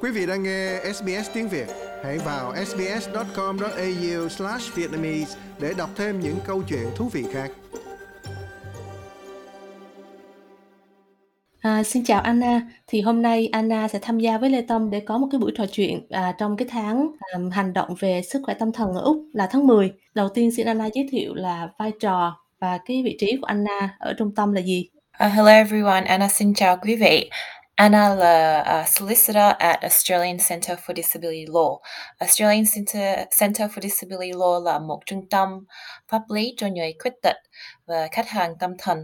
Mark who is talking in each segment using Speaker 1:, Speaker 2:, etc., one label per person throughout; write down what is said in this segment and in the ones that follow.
Speaker 1: Quý vị đang nghe SBS tiếng Việt. Hãy vào sbs.com.au/vietnamese để đọc thêm những câu chuyện thú vị khác.
Speaker 2: Xin chào Anna. Thì hôm nay Anna sẽ tham gia với Lê Tâm để có một cái buổi trò chuyện trong cái tháng hành động về sức khỏe tâm thần ở Úc là tháng 10. Đầu tiên xin Anna giới thiệu là vai trò và cái vị trí của Anna ở trung tâm là gì?
Speaker 3: Hello everyone, Anna xin chào quý vị. Anna là solicitor at Australian Centre for Disability Law. Australian Centre for Disability Law là một trung tâm pháp lý cho người khuyết tật và khách hàng tâm thần.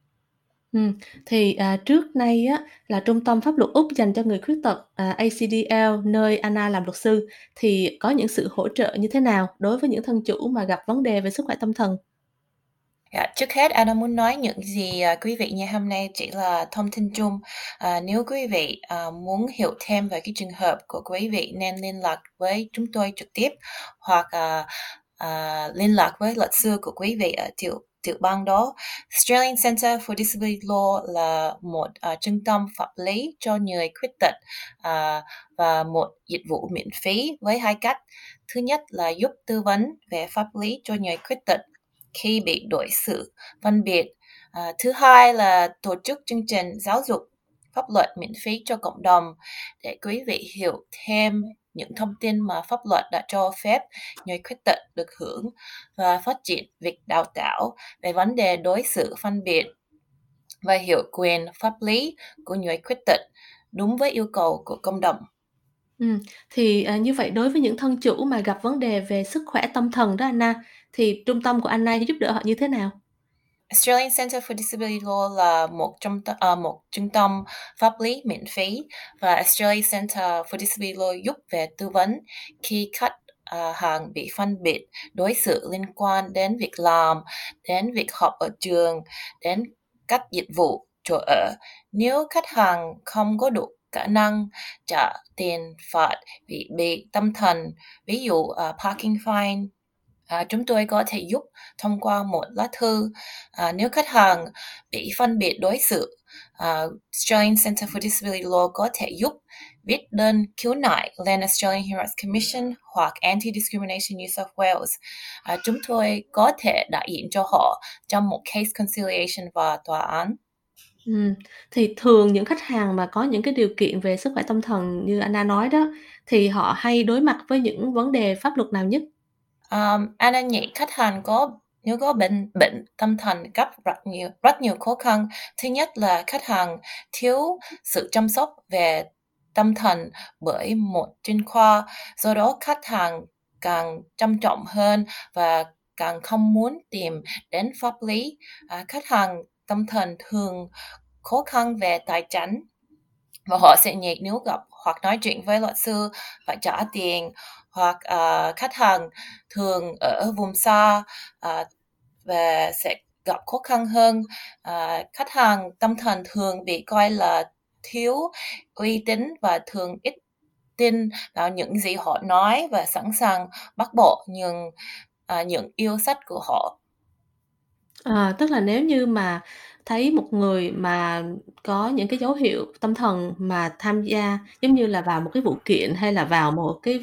Speaker 2: Thì trước nay á, là Trung tâm Pháp luật Úc dành cho người khuyết tật ACDL, nơi Anna làm luật sư, thì có những sự hỗ trợ như thế nào đối với những thân chủ mà gặp vấn đề về sức khỏe tâm thần?
Speaker 3: Trước hết Anna muốn nói những gì quý vị nghe hôm nay chỉ là thông tin chung. Nếu quý vị muốn hiểu thêm về cái trường hợp của quý vị nên liên lạc với chúng tôi trực tiếp hoặc liên lạc với luật sư của quý vị ở tiểu bang đó. Australian Centre for Disability Law là một trung tâm pháp lý cho người khuyết tật và một dịch vụ miễn phí với hai cách. Thứ nhất là giúp tư vấn về pháp lý cho người khuyết tật khi bị đối xử phân biệt. Thứ hai là tổ chức chương trình giáo dục pháp luật miễn phí cho cộng đồng để quý vị hiểu thêm những thông tin mà pháp luật đã cho phép người khuyết tật được hưởng và phát triển việc đào tạo về vấn đề đối xử phân biệt và hiểu quyền pháp lý của người khuyết tật đúng với yêu cầu của cộng đồng.
Speaker 2: Thì như vậy đối với những thân chủ mà gặp vấn đề về sức khỏe tâm thần đó Anna, thì trung tâm của Anna giúp đỡ họ như thế nào?
Speaker 3: Australian Centre for Disability Law là một trung tâm pháp lý miễn phí và Australian Centre for Disability Law giúp về tư vấn khi khách hàng bị phân biệt đối xử liên quan đến việc làm, đến việc học ở trường, đến các dịch vụ chỗ ở. Nếu khách hàng không có đủ khả năng trả tiền phạt vì bị tâm thần, ví dụ parking fine, chúng tôi có thể giúp thông qua một lá thư. Nếu khách hàng bị phân biệt đối xử, Australian Centre for Disability Law có thể giúp viết đơn khiếu nại lên Australian Human Rights Commission hoặc Anti-Discrimination New South Wales. Chúng tôi có thể đại diện cho họ trong một case conciliation và tòa án.
Speaker 2: Thì thường những khách hàng mà có những cái điều kiện về sức khỏe tâm thần như Anna nói đó, thì họ hay đối mặt với những vấn đề pháp luật nào nhất?
Speaker 3: Anna nghĩ khách hàng nếu có bệnh tâm thần gặp rất nhiều khó khăn. Thứ nhất là khách hàng thiếu sự chăm sóc về tâm thần bởi một chuyên khoa, do đó khách hàng càng trầm trọng hơn và càng không muốn tìm đến pháp lý. Khách hàng tâm thần thường khó khăn về tài chính và họ sẽ nghĩ nếu gặp hoặc nói chuyện với luật sư phải trả tiền, hoặc khách hàng thường ở vùng xa và sẽ gặp khó khăn hơn. Khách hàng tâm thần thường bị coi là thiếu uy tín và thường ít tin vào những gì họ nói và sẵn sàng bác bỏ những yêu sách của họ.
Speaker 2: Tức là nếu như mà thấy một người mà có những cái dấu hiệu tâm thần mà tham gia, giống như là vào một cái vụ kiện hay là vào một cái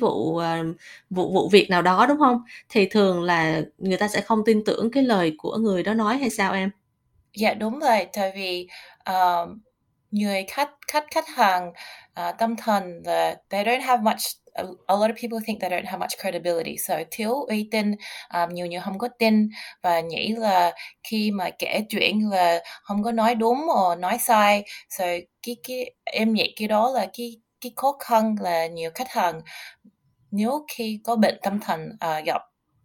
Speaker 2: vụ việc nào đó, đúng hông? Thì thường là người ta sẽ không tin tưởng cái lời của người đó nói hay sao em?
Speaker 3: Dạ đúng rồi, tại vì người khách hàng tâm thần là they don't have much. A lot of people think they don't have much credibility, so thiếu uy tín, nhiều người không có tin và nghĩ là khi mà kể chuyện là không có nói đúng hoặc nói sai. So em nghĩ cái đó là cái khó khăn là nhiều khách hàng nếu khi có bệnh tâm thần gặp.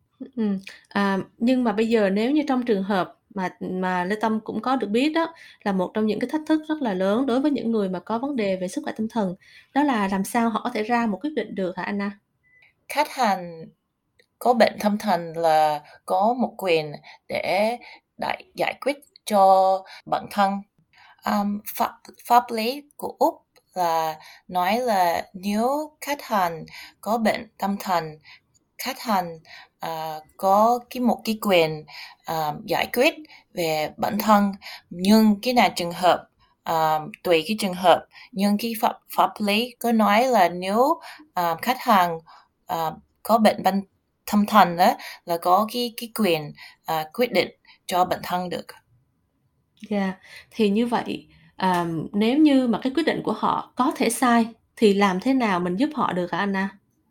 Speaker 2: Nhưng mà bây giờ nếu như trong trường hợp mà Lê Tâm cũng có được biết đó, là một trong những cái thách thức rất là lớn đối với những người mà có vấn đề về sức khỏe tâm thần, đó là làm sao họ có thể ra một quyết định được hả Anna?
Speaker 3: Khách hàng có bệnh tâm thần là có một quyền để giải quyết cho bản thân. Pháp lý của Úc là nói là nếu khách hàng có bệnh tâm thần, khách hàng có một cái quyền giải quyết về bản thân, nhưng cái này trường hợp tùy cái trường hợp, nhưng cái pháp lý có nói là nếu khách hàng có bệnh tâm thần đó, là có cái quyền quyết định cho bản thân được.
Speaker 2: Yeah. Thì như vậy, nếu như mà cái quyết định của họ có thể sai, thì làm thế nào mình giúp họ được hả Anna?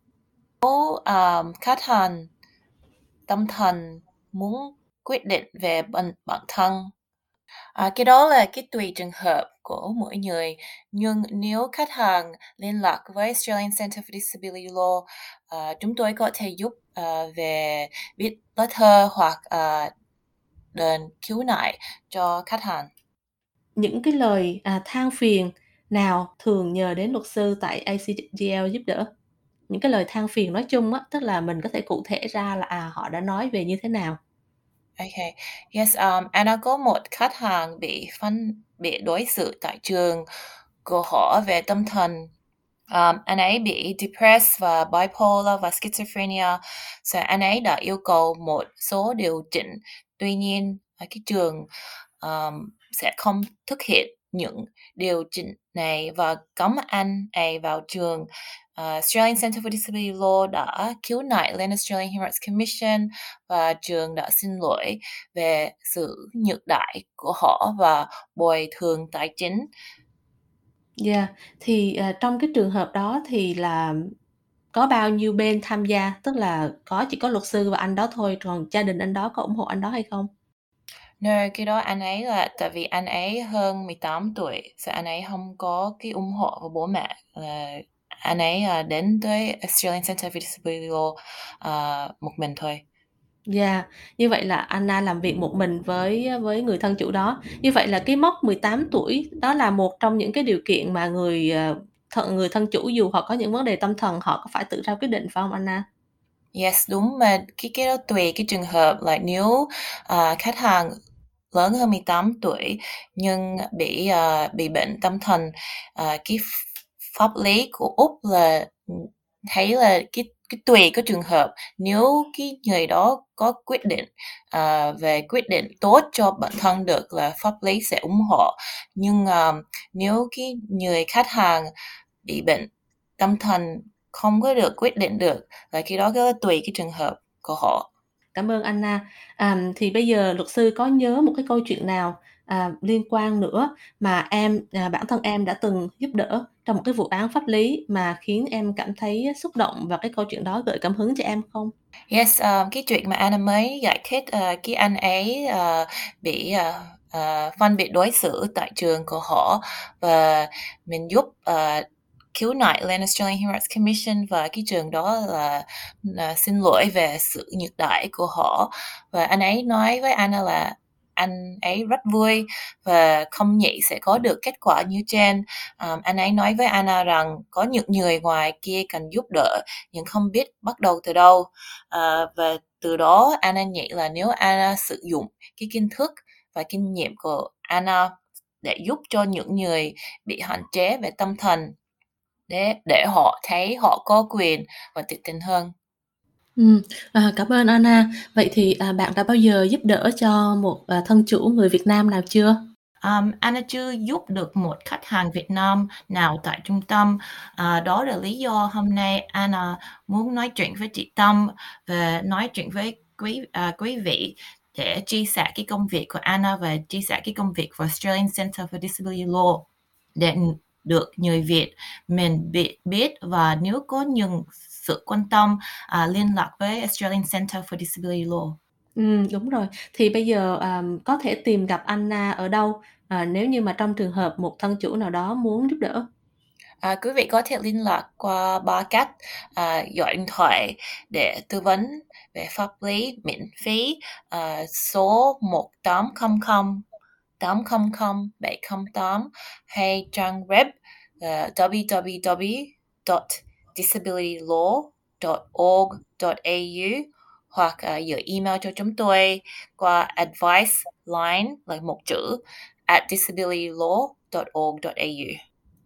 Speaker 3: Khách hàng tâm thần muốn quyết định về bản thân, cái đó là cái tùy trường hợp của mỗi người, nhưng nếu khách hàng liên lạc với Australian Centre for Disability Law, chúng tôi có thể giúp về viết letter hoặc đơn khiếu nại cho khách hàng.
Speaker 2: Những cái lời than phiền nào thường nhờ đến luật sư tại ACGL giúp đỡ? Những cái lời than phiền nói chung á, tức là mình có thể cụ thể ra là họ đã nói về như thế nào.
Speaker 3: Okay. Yes, Anna có một khách hàng bị đối xử tại trường của họ về tâm thần. Anh ấy bị depressed và bipolar và schizophrenia. So anh ấy đã yêu cầu một số điều chỉnh. Tuy nhiên, cái trường sẽ không thực hiện những điều chỉnh này và cấm anh ấy vào trường. Australian Centre for Disability Law đã khiếu nại lên Australian Human Rights Commission và trường đã xin lỗi về sự nhược đãi của họ và bồi thường tài chính.
Speaker 2: Yeah, thì, trong cái trường hợp đó thì là có bao nhiêu bên tham gia? Tức là chỉ có luật sư và anh đó thôi, còn gia đình anh đó có ủng hộ anh đó hay không?
Speaker 3: No, cái đó anh ấy là tại vì anh ấy hơn 18 tuổi, so anh ấy không có cái ủng hộ của bố mẹ. Anh ấy đến tới Australian Centre for Disability Law một mình thôi.
Speaker 2: Yeah, như vậy là Anna làm việc một mình với người thân chủ đó. Như vậy là cái mốc 18 tuổi đó là một trong những cái điều kiện mà người thân chủ dù họ có những vấn đề tâm thần, họ có phải tự ra quyết định, phải không Anna?
Speaker 3: Yes, đúng, mà cái đó tùy cái trường hợp, là nếu khách hàng lớn hơn 18 tuổi nhưng bị bệnh tâm thần, cái pháp lý của Úc là thấy là cái tùy cái trường hợp, nếu cái người đó có quyết định tốt cho bản thân được là pháp lý sẽ ủng hộ, nhưng nếu cái người khách hàng bị bệnh tâm thần không có được quyết định được là cái đó tùy cái trường hợp của họ.
Speaker 2: Cảm ơn Anna. Thì bây giờ luật sư có nhớ một cái câu chuyện nào, liên quan nữa mà bản thân em đã từng giúp đỡ trong một cái vụ án pháp lý mà khiến em cảm thấy xúc động và cái câu chuyện đó gợi cảm hứng cho em không?
Speaker 3: Yes, cái chuyện mà Anna mới giải thích, cái anh ấy bị phân biệt đối xử tại trường của họ, và mình giúp khiếu nại lên Australian Human Rights Commission và cái trường đó là xin lỗi về sự nhược đãi của họ, và anh ấy nói với Anna là anh ấy rất vui và không nghĩ sẽ có được kết quả như trên. Anh ấy nói với Anna rằng có những người ngoài kia cần giúp đỡ nhưng không biết bắt đầu từ đâu. Và từ đó Anna nghĩ là nếu Anna sử dụng cái kiến thức và kinh nghiệm của Anna để giúp cho những người bị hạn chế về tâm thần, để họ thấy họ có quyền và tự tin hơn.
Speaker 2: Cảm ơn Anna. Vậy thì, bạn đã bao giờ giúp đỡ cho một, thân chủ người Việt Nam nào chưa?
Speaker 3: Anna chưa giúp được một khách hàng Việt Nam nào tại trung tâm. Đó là lý do hôm nay Anna muốn nói chuyện với chị Tâm và nói chuyện với quý vị để chia sẻ cái công việc của Anna và chia sẻ cái công việc của Australian Centre for Disability Law để được người Việt mình biết, và nếu có những sự quan tâm liên lạc với Australian Centre for Disability Law.
Speaker 2: Đúng rồi. Thì bây giờ, có thể tìm gặp Anna ở đâu, nếu như mà trong trường hợp một thân chủ nào đó muốn giúp đỡ?
Speaker 3: Quý vị có thể liên lạc qua 3 cách: gọi điện thoại để tư vấn về pháp lý miễn phí, số 1800 800 708, hay trang web www.disabilitylaw.org.au, hoặc gửi email cho chúng tôi qua advice line là một chữ @disabilitylaw.org.au.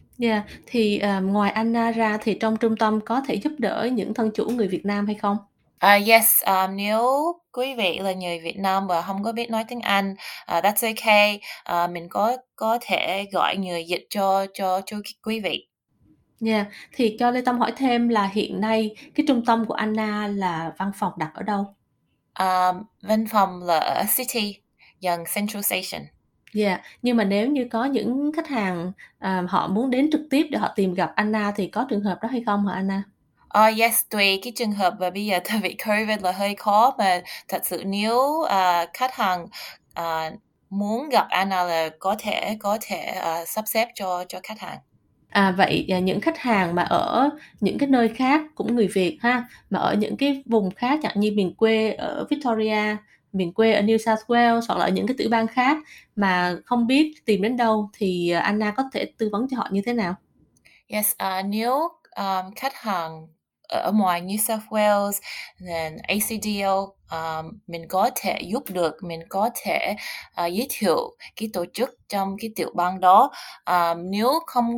Speaker 2: Yeah, thì, ngoài Anna ra thì trong trung tâm có thể giúp đỡ những thân chủ người Việt Nam hay không?
Speaker 3: Yes, nếu quý vị là người Việt Nam và không có biết nói tiếng Anh, that's okay. Mình có thể gọi người dịch cho quý vị.
Speaker 2: Yeah, thì cho Lê Tâm hỏi thêm là hiện nay cái trung tâm của Anna là văn phòng đặt ở đâu?
Speaker 3: Văn phòng là ở City, gần Central Station.
Speaker 2: Yeah, nhưng mà nếu như có những khách hàng họ muốn đến trực tiếp để họ tìm gặp Anna thì có trường hợp đó hay không hả Anna?
Speaker 3: Yes, tùy cái trường hợp, và bây giờ tại vì COVID là hơi khó, mà thật sự nếu khách hàng muốn gặp Anna là có thể sắp xếp cho khách hàng.
Speaker 2: Vậy những khách hàng mà ở những cái nơi khác cũng người Việt ha, mà ở những cái vùng khác chẳng như miền quê ở Victoria, miền quê ở New South Wales hoặc là ở những cái tiểu bang khác mà không biết tìm đến đâu thì Anna có thể tư vấn cho họ như thế nào?
Speaker 3: Yes, nếu khách hàng ở ngoài New South Wales, then ACDO, mình có thể giúp được, mình có thể giới thiệu cái tổ chức trong cái tiểu bang đó. Nếu không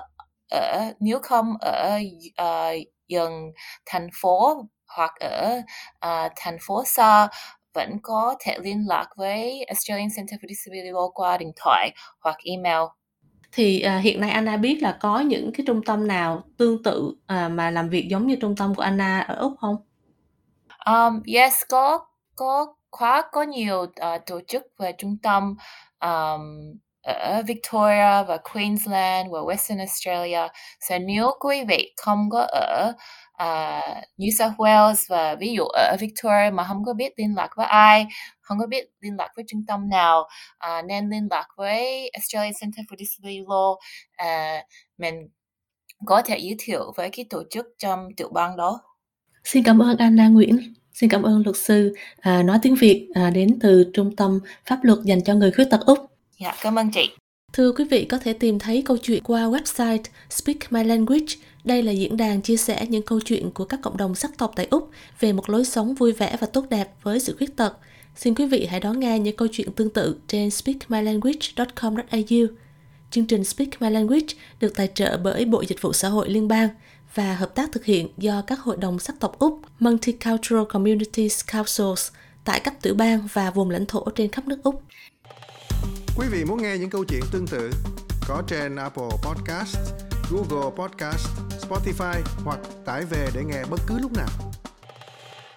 Speaker 3: ở gần thành phố hoặc ở thành phố xa, vẫn có thể liên lạc với Australian Centre for Disability Law qua điện thoại hoặc email.
Speaker 2: Thì hiện nay Anna biết là có những cái trung tâm nào tương tự mà làm việc giống như trung tâm của Anna ở Úc không?
Speaker 3: Yes, có nhiều tổ chức và trung tâm ở Victoria và Queensland và Western Australia. So nếu quý vị không có ở New South Wales và ví dụ ở Victoria mà không có biết liên lạc với ai, không có biết liên lạc với trung tâm nào, nên liên lạc với Australian Centre for Disability Law. Mình có thể giới thiệu với cái tổ chức trong tiểu bang đó.
Speaker 2: Xin cảm ơn Anna Nguyễn. Xin cảm ơn luật sư nói tiếng Việt đến từ Trung tâm Pháp luật dành cho người khuyết tật Úc.
Speaker 3: Dạ, cảm ơn chị.
Speaker 2: Thưa quý vị, có thể tìm thấy câu chuyện qua website Speak My Language. Đây là diễn đàn chia sẻ những câu chuyện của các cộng đồng sắc tộc tại Úc về một lối sống vui vẻ và tốt đẹp với sự khuyết tật. Xin quý vị hãy đón nghe những câu chuyện tương tự trên speakmylanguage.com.au. Chương trình Speak My Language được tài trợ bởi Bộ Dịch vụ Xã hội Liên bang và hợp tác thực hiện do các hội đồng sắc tộc Úc Multicultural Communities Councils tại các tiểu bang và vùng lãnh thổ trên khắp nước Úc.
Speaker 1: Quý vị muốn nghe những câu chuyện tương tự có trên Apple Podcast, Google Podcast, Spotify hoặc tải về để nghe bất cứ lúc nào.